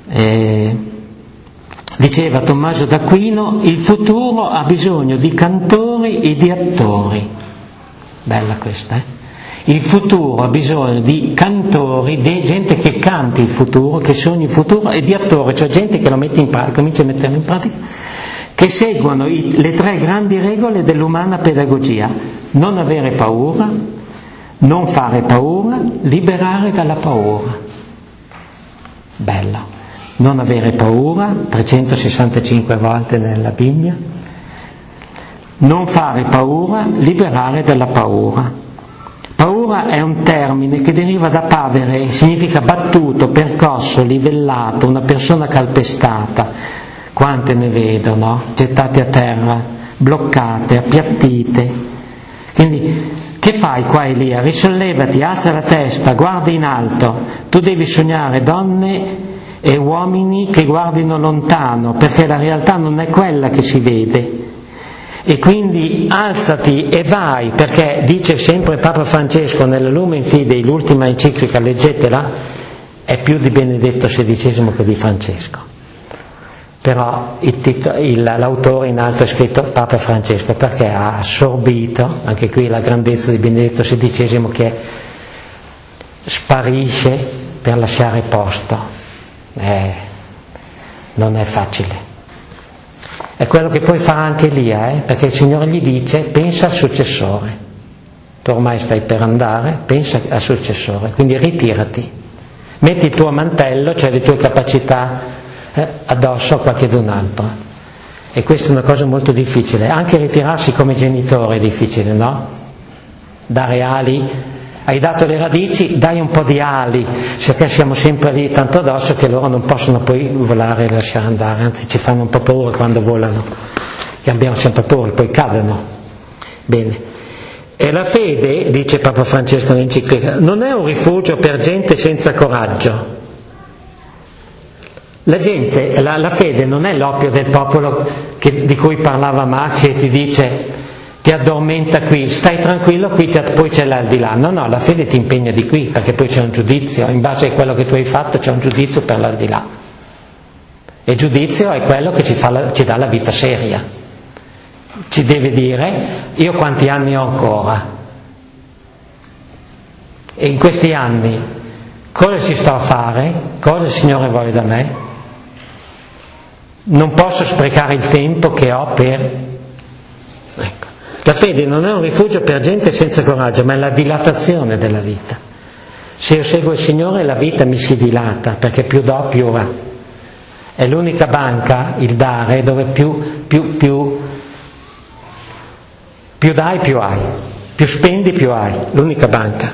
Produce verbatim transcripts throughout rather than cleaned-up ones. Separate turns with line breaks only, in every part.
Eh, diceva Tommaso d'Aquino, il futuro ha bisogno di cantori e di attori. Bella questa, eh? Il futuro ha bisogno di cantori, di gente che canti il futuro, che sogni il futuro, e di attori, cioè gente che lo mette in pratica, comincia a metterlo in pratica, che seguono i, le tre grandi regole dell'umana pedagogia: non avere paura, non fare paura, liberare dalla paura. Bella. Non avere paura, trecentosessantacinque volte nella Bibbia. Non fare paura, liberare dalla paura. Paura è un termine che deriva da pavere, significa battuto, percosso, livellato, una persona calpestata. Quante ne vedo, no? Gettate a terra, bloccate, appiattite. Quindi, che fai qua, Elia? Risollevati, alza la testa, guarda in alto. Tu devi sognare donne e uomini che guardino lontano, perché la realtà non è quella che si vede. E quindi alzati e vai, perché dice sempre Papa Francesco nella Lumen Fidei, l'ultima enciclica, leggetela, è più di Benedetto sedicesimo che di Francesco. Però il titolo, il, l'autore in alto è scritto Papa Francesco, perché ha assorbito, anche qui la grandezza di Benedetto sedicesimo, che sparisce per lasciare posto. Eh, non è facile. È quello che poi farà anche Elia, eh? Perché il Signore gli dice: pensa al successore, tu ormai stai per andare, pensa al successore, quindi ritirati, metti il tuo mantello, cioè le tue capacità, eh, addosso a qualcun altro. E questa è una cosa molto difficile, anche ritirarsi come genitore è difficile, no? Dare ali. Hai dato le radici, dai un po' di ali, perché siamo sempre lì tanto addosso che loro non possono poi volare e lasciare andare, anzi ci fanno un po' paura quando volano, che abbiamo sempre paura, poi cadono. Bene. E la fede, dice Papa Francesco nell'enciclica, non è un rifugio per gente senza coraggio. La gente, la, la fede non è l'oppio del popolo che, di cui parlava Marx, che ti dice: ti addormenta qui, stai tranquillo, qui c'è, poi c'è l'aldilà. No, no, la fede ti impegna di qui, perché poi c'è un giudizio, in base a quello che tu hai fatto c'è un giudizio per l'aldilà. E il giudizio è quello che ci, fa la, ci dà la vita seria. Ci deve dire: io quanti anni ho ancora? E in questi anni cosa ci sto a fare? Cosa il Signore vuole da me? Non posso sprecare il tempo che ho per... Ecco. La fede non è un rifugio per gente senza coraggio, ma è la dilatazione della vita. Se io seguo il Signore, la vita mi si dilata, perché più do più va. È l'unica banca, il dare, dove più, più, più, più dai più hai, più spendi più hai, l'unica banca.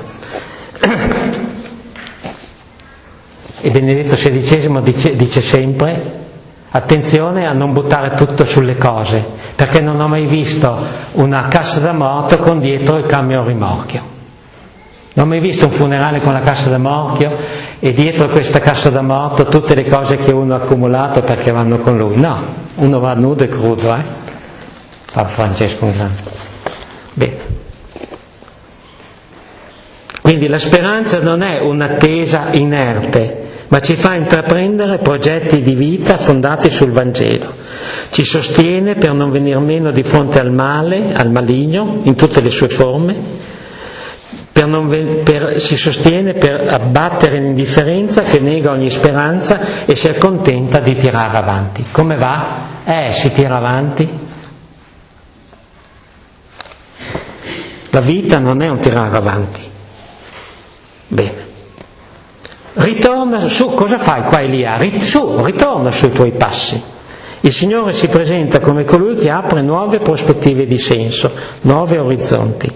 E Benedetto sedicesimo dice, dice sempre: attenzione a non buttare tutto sulle cose, perché non ho mai visto una cassa da morto con dietro il camion rimorchio. Non ho mai visto un funerale con la cassa da morchio e dietro questa cassa da morto tutte le cose che uno ha accumulato perché vanno con lui. No, uno va nudo e crudo, eh? Papa Francesco un grande. Bene. Quindi la speranza non è un'attesa inerte, ma ci fa intraprendere progetti di vita fondati sul Vangelo. Ci sostiene per non venir meno di fronte al male, al maligno, in tutte le sue forme, per non ven- per, si sostiene per abbattere l'indifferenza che nega ogni speranza e si accontenta di tirare avanti. Come va? Eh, si tira avanti. La vita non è un tirare avanti. Bene. Ritorna su, cosa fai qua Elia? Su, ritorna sui tuoi passi. Il Signore si presenta come colui che apre nuove prospettive di senso, nuovi orizzonti.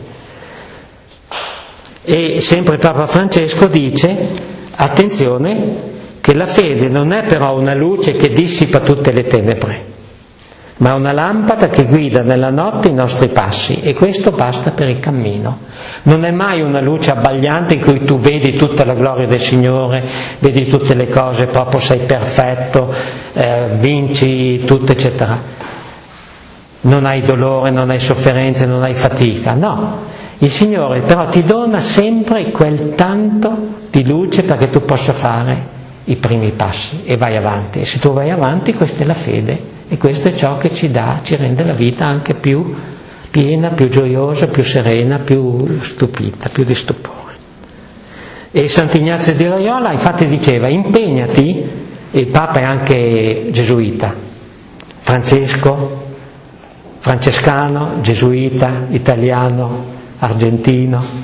E sempre Papa Francesco dice: attenzione, che la fede non è però una luce che dissipa tutte le tenebre, ma una lampada che guida nella notte i nostri passi, e questo basta per il cammino. Non è mai una luce abbagliante in cui tu vedi tutta la gloria del Signore, vedi tutte le cose, proprio sei perfetto, eh, vinci tutto, eccetera. Non hai dolore, non hai sofferenze, non hai fatica. No, il Signore però ti dona sempre quel tanto di luce perché tu possa fare i primi passi e vai avanti, e se tu vai avanti questa è la fede, e questo è ciò che ci dà, ci rende la vita anche più piena, più gioiosa, più serena, più stupita, più di stupore. E Sant'Ignazio di Loyola infatti diceva: impegnati, il Papa è anche gesuita, Francesco, francescano, gesuita, italiano, argentino.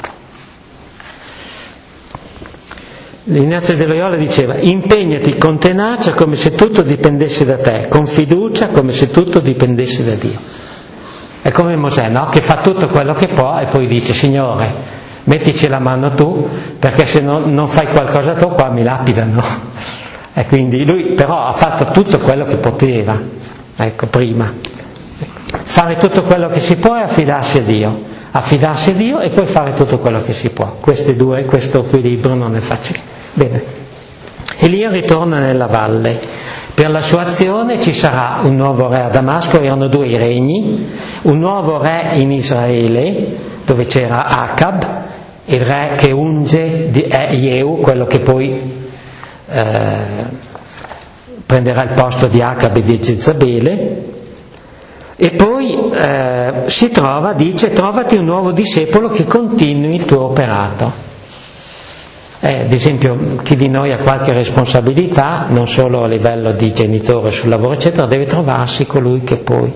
Ignazio di Loyola diceva: impegnati con tenacia come se tutto dipendesse da te, con fiducia come se tutto dipendesse da Dio. È come Mosè, no? Che fa tutto quello che può e poi dice: Signore, mettici la mano tu, perché se no, non fai qualcosa tu qua mi lapidano. E quindi lui però ha fatto tutto quello che poteva, ecco, prima. Fare tutto quello che si può e affidarsi a Dio. Affidarsi a Dio e poi fare tutto quello che si può. Questi due, questo equilibrio non è facile. Bene. Elia ritorna nella valle. Per la sua azione ci sarà un nuovo re a Damasco, erano due i regni, un nuovo re in Israele, dove c'era Acab, il re che unge è Jehu, quello che poi eh, prenderà il posto di Acab e di Jezabele. E poi eh, si trova, dice, trovati un nuovo discepolo che continui il tuo operato. Eh, ad esempio, chi di noi ha qualche responsabilità, non solo a livello di genitore sul lavoro, eccetera, deve trovarsi colui che poi,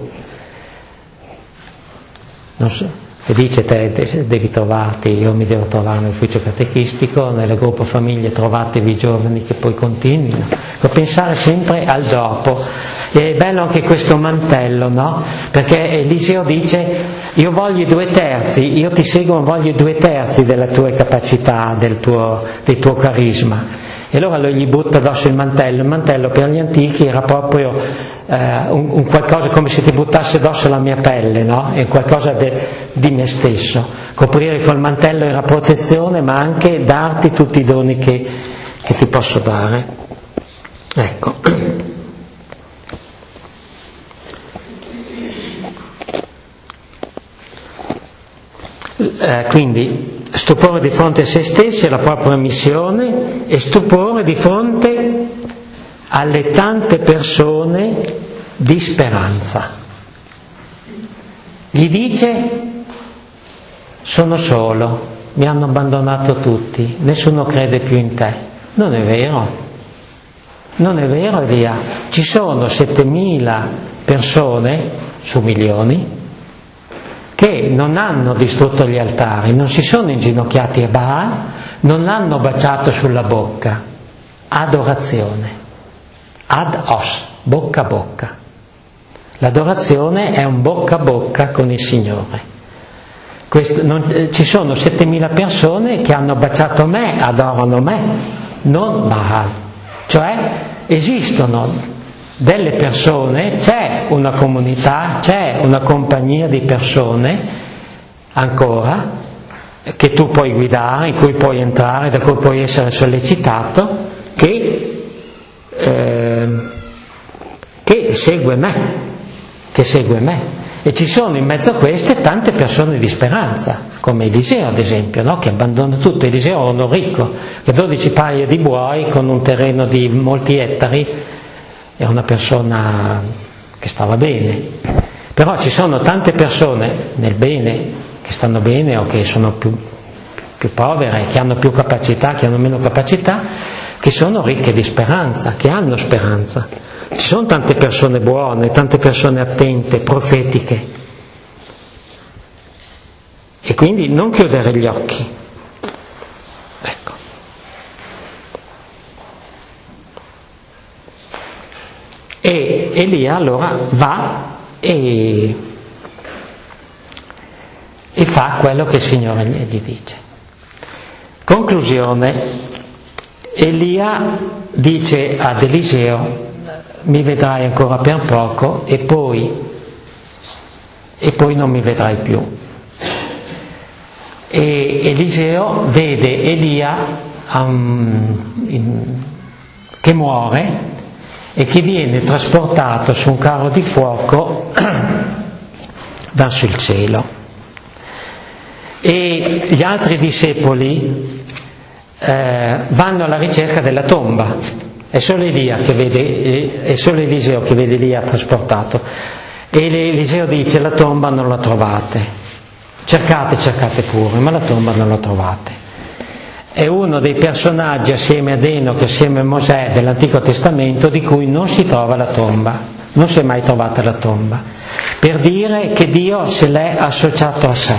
non so, Felice te devi trovarti, io mi devo trovare nell'ufficio catechistico, nel gruppo famiglie trovatevi i giovani che poi continuino. Devo pensare sempre al dopo. E è bello anche questo mantello, no? Perché Eliseo dice: io voglio i due terzi, io ti seguo, voglio i due terzi delle tue capacità, del tuo, del tuo carisma. E allora lui gli butta addosso il mantello. Il mantello per gli antichi era proprio eh, un, un qualcosa come se ti buttasse addosso la mia pelle, no? È qualcosa de, di me stesso. Coprire col mantello era protezione, ma anche darti tutti i doni che, che ti posso dare. Ecco. Eh, quindi stupore di fronte a se stessi, alla propria missione, e stupore di fronte alle tante persone di speranza. Gli dice: sono solo, mi hanno abbandonato tutti, nessuno crede più in te. Non è vero, non è vero Elia, ci sono settemila persone su milioni che non hanno distrutto gli altari, non si sono inginocchiati a Baal, non l'hanno baciato sulla bocca. Adorazione, ad os, bocca a bocca. L'adorazione è un bocca a bocca con il Signore. Questo, non, eh, ci sono settemila persone che hanno baciato me, adorano me, non Baal. Cioè esistono delle persone, c'è una comunità, c'è una compagnia di persone ancora che tu puoi guidare, in cui puoi entrare, da cui puoi essere sollecitato, che, eh, che segue me, che segue me. E ci sono in mezzo a queste tante persone di speranza, come Eliseo ad esempio, no? Che abbandona tutto. Eliseo era uno ricco, che dodici paia di buoi con un terreno di molti ettari, è una persona che stava bene. Però ci sono tante persone nel bene, che stanno bene o che sono più, più povere, che hanno più capacità, che hanno meno capacità, che sono ricche di speranza, che hanno speranza. Ci sono tante persone buone, tante persone attente, profetiche. E quindi non chiudere gli occhi. Ecco. E Elia allora va e, e fa quello che il Signore gli dice. Conclusione: Elia dice ad Eliseo: mi vedrai ancora per poco e poi, e poi non mi vedrai più. E Eliseo vede Elia um, in, che muore e che viene trasportato su un carro di fuoco verso il cielo. E gli altri discepoli eh, vanno alla ricerca della tomba. È solo Elia che vede, è solo Eliseo che vede Elia trasportato. E Eliseo dice: la tomba non la trovate, cercate, cercate pure, ma la tomba non la trovate. È uno dei personaggi, assieme ad Enoch, assieme a Mosè dell'Antico Testamento, di cui non si trova la tomba, non si è mai trovata la tomba, per dire che Dio se l'è associato a sé.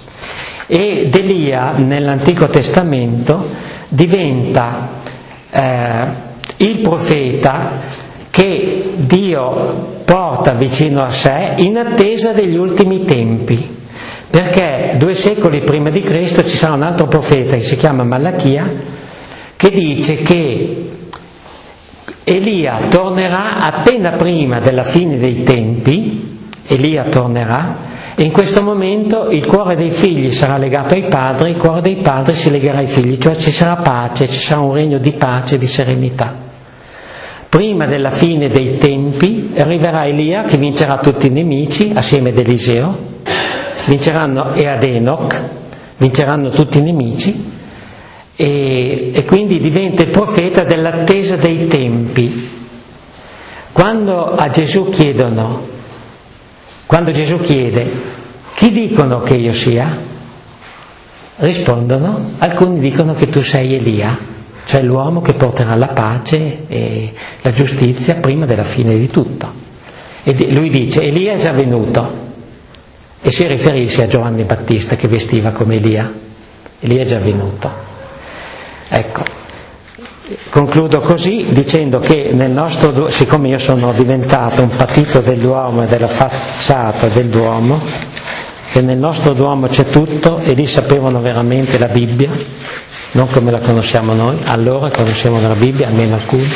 Ed Elia nell'Antico Testamento diventa eh, il profeta che Dio porta vicino a sé in attesa degli ultimi tempi, perché due secoli prima di Cristo ci sarà un altro profeta che si chiama Malachia, che dice che Elia tornerà appena prima della fine dei tempi. Elia tornerà, e in questo momento il cuore dei figli sarà legato ai padri, il cuore dei padri si legherà ai figli, cioè ci sarà pace, ci sarà un regno di pace e di serenità. Prima della fine dei tempi arriverà Elia che vincerà tutti i nemici assieme ad Eliseo, vinceranno, e ad Enoch, vinceranno tutti i nemici, e, e quindi diventa il profeta dell'attesa dei tempi. Quando a Gesù chiedono, quando Gesù chiede: chi dicono che io sia? Rispondono, alcuni dicono che tu sei Elia, cioè l'uomo che porterà la pace e la giustizia prima della fine di tutto. E lui dice: Elia è già venuto, e si riferisce a Giovanni Battista che vestiva come Elia. Elia è già venuto. Ecco, concludo così dicendo che nel nostro, siccome io sono diventato un patito dell'uomo e della facciata del Duomo, che nel nostro Duomo c'è tutto, e lì sapevano veramente la Bibbia, non come la conosciamo noi, allora conoscevano la Bibbia, almeno alcuni.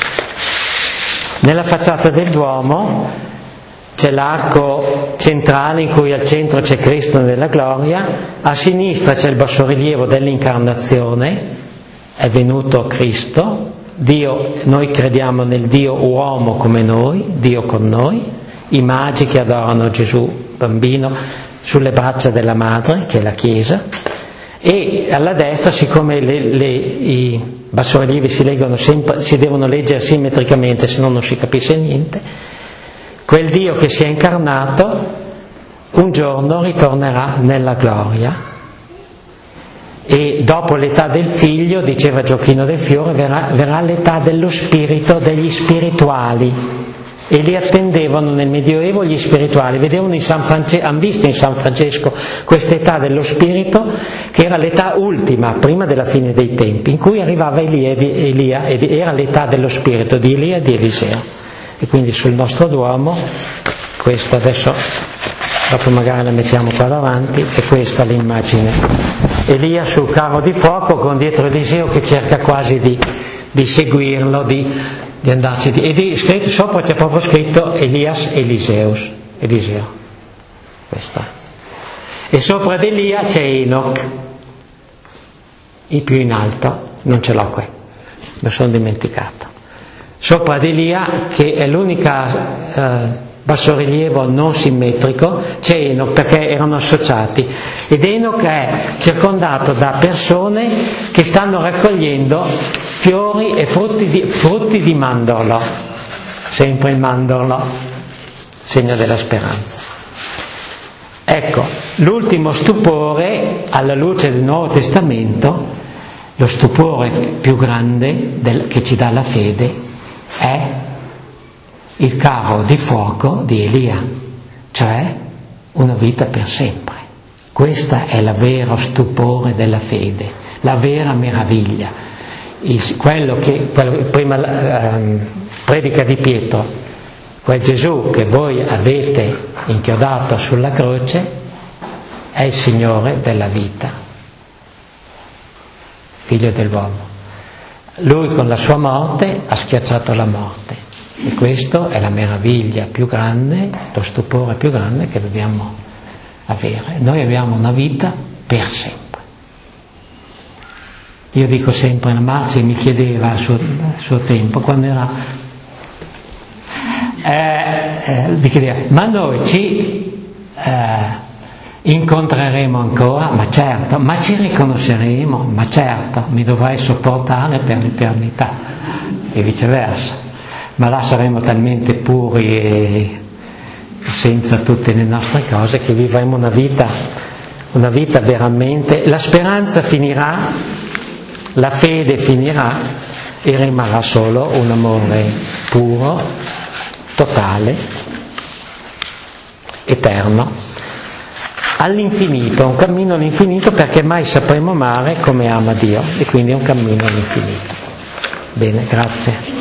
Nella facciata del Duomo c'è l'arco centrale in cui al centro c'è Cristo nella gloria, a sinistra c'è il bassorilievo dell'incarnazione, è venuto Cristo, Dio, noi crediamo nel Dio uomo come noi, Dio con noi, i magi che adorano Gesù bambino sulle braccia della madre, che è la Chiesa, e alla destra, siccome le, le, i bassorilievi si, leggono sempre, si devono leggere simmetricamente, se no non si capisce niente, quel Dio che si è incarnato un giorno ritornerà nella gloria, e dopo l'età del figlio, diceva Giochino del Fiore, verrà, verrà l'età dello spirito, degli spirituali, e li attendevano nel Medioevo gli spirituali, vedevano in San Francesco, hanno visto in San Francesco questa età dello spirito, che era l'età ultima, prima della fine dei tempi, in cui arrivava Elia, Elia ed era l'età dello spirito di Elia e di Eliseo. E quindi sul nostro Duomo, questo adesso, dopo magari la mettiamo qua davanti, e questa è l'immagine. Elia sul carro di fuoco con dietro Eliseo che cerca quasi di, di seguirlo, di, di andarci di, e di, scritto, sopra c'è proprio scritto Elias Eliseus, Eliseo, questo. E sopra di Elia c'è Enoch, il più in alto, non ce l'ho qui, mi sono dimenticato. Sopra di Elia, che è l'unica eh, bassorilievo non simmetrico, c'è Enoch, perché erano associati, ed Enoch è circondato da persone che stanno raccogliendo fiori e frutti di, frutti di mandorlo, sempre il mandorlo, segno della speranza. Ecco, l'ultimo stupore alla luce del Nuovo Testamento, lo stupore più grande del, che ci dà la fede, è il carro di fuoco di Elia, cioè una vita per sempre. Questo è il vero stupore della fede, la vera meraviglia. Il, quello che quello, prima ehm, predica di Pietro, quel Gesù che voi avete inchiodato sulla croce è il Signore della vita, figlio dell'uomo. Lui con la sua morte ha schiacciato la morte, e questo è la meraviglia più grande, lo stupore più grande che dobbiamo avere. Noi abbiamo una vita per sempre. Io dico sempre, la Marci mi chiedeva al suo, al suo tempo, quando era eh, eh, mi chiedeva, ma noi ci eh, incontreremo ancora, ma certo, ma ci riconosceremo, ma certo, mi dovrai sopportare per l'eternità e viceversa, ma là saremo talmente puri e senza tutte le nostre cose che vivremo una vita, una vita veramente, la speranza finirà, la fede finirà e rimarrà solo un amore puro, totale, eterno, all'infinito, un cammino all'infinito, perché mai sapremo amare come ama Dio, e quindi è un cammino all'infinito. Bene, grazie.